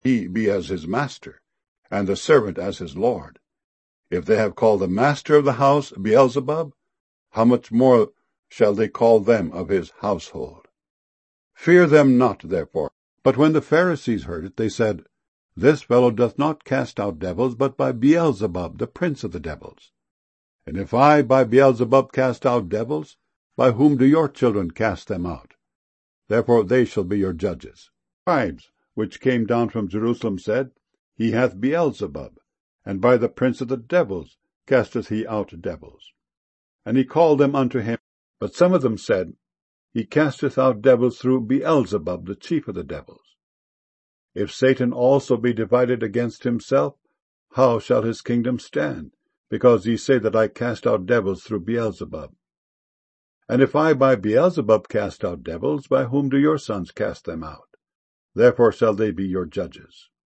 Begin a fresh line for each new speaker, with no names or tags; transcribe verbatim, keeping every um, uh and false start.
he be as his master, and the servant as his lord. If they have called the master of the house Beelzebub, how much more shall they call them of his household? Fear them not, therefore. But when the Pharisees heard it, they said, This fellow doth not cast out devils, but by Beelzebub, the prince of the devils. And if I by Beelzebub cast out devils, by whom do your children cast them out? Therefore they shall be your judges. Scribes, which came down from Jerusalem, said, He hath Beelzebub, and by the prince of the devils casteth he out devils. And he called them unto him. But some of them said, He casteth out devils through Beelzebub, the chief of the devils. If Satan also be divided against himself, how shall his kingdom stand? Because ye say that I cast out devils through Beelzebub. And if I by Beelzebub cast out devils, by whom do your sons cast them out? Therefore shall they be your judges.